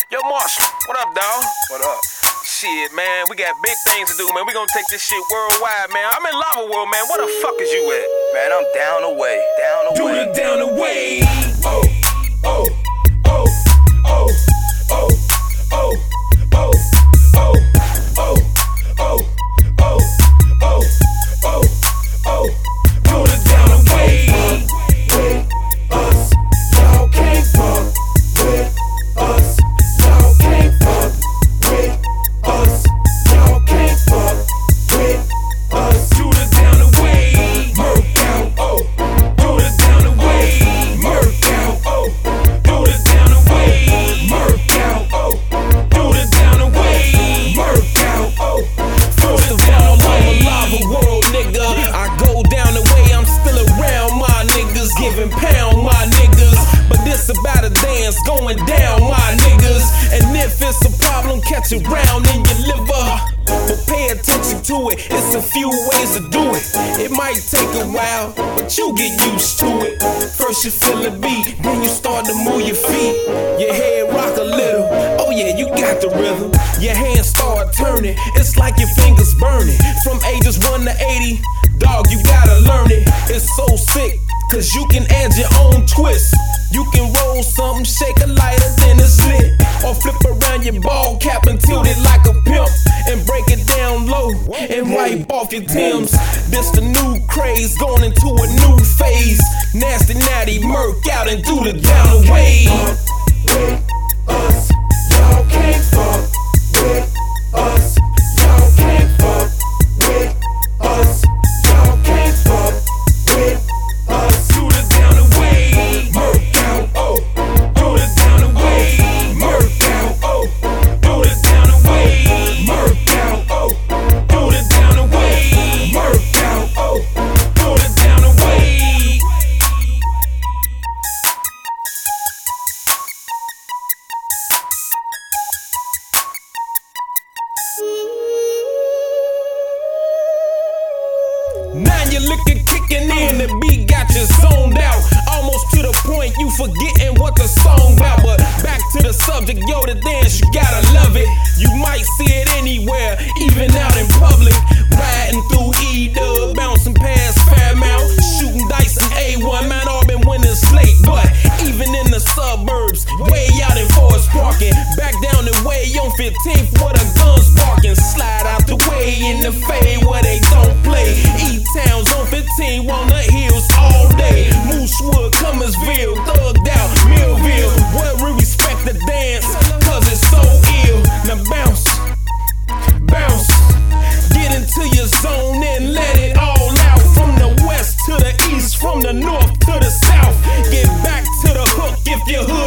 Yo, Marshall, what up, dawg? What up? Shit, man, we got big things to do, man. We gonna take this shit worldwide, man. I'm in Lava World, man. Where the fuck is you at? Man, I'm down the way. Down the way. Do the down the way. Oh, oh, oh, oh, oh, oh, oh, oh, oh, oh, oh, oh, oh, oh. Do the down the way. With us, y'all can't fuck with us. Y'all can't fuck with us. Y'all can't fuck with us. Do the down the way. Murk out. Oh. Do the down the way. Murk out. Oh. Do the down the way. Murk out. Oh. Do the down the way. Murk out. Oh. First of all, I'm a Lava World nigga. I go down the way, I'm still around my niggas, giving pound my niggas. But this about a dance going down my niggas. And if it's a problem, catch it round in your liver. But pay attention to it, it's a few ways to do it. It might take a while, but you get used to it. First you feel the beat, then you start to move your feet. Your head rock a little, oh yeah, you got the rhythm. Your hands start turning, it's like your fingers burning. From ages 1 to 80, dog, you gotta learn it. It's so sick, cause you can add your own twist. You can roll something, shake a lighter, then it's lit. Or flip around your ball cap and tilt it like a pimp. And break it down low and wipe off your Timbs. This the new craze, going into a new phase. Nasty natty, murk out and do the down the way. With us, y'all can't fuck with us. Y'all can't fuck with us. Y'all can't fuck with us. Do the down the way. Murk out. Oh. Do the down the way. Murk out. Oh. Do the down the way. Murk out. Oh. Do the down the way. Murk out. Oh. Do the down the way. Now you're looking, kicking in, the beat got you zoned out. Almost to the point you forgetting what the song about. But back to the subject, yo, the dance, you gotta love it. You might see it anywhere, even out in public. Riding through E-Dub, bouncing past Fairmount, shooting dice in A1, Mount Auburn when it's late. But even in the suburbs, way out in Forest Parkin', back down the way on 15th where the guns barking. Slide out the way in the fade where they don't play. E-Towns on 15, on the hills all day. Moosewood, Cummersville, thugged out, Millville, where we respect the dance, cause it's so ill. Now bounce, bounce, get into your zone and let it all out. From the west to the east, from the north to the south. Get back to the hook if your hood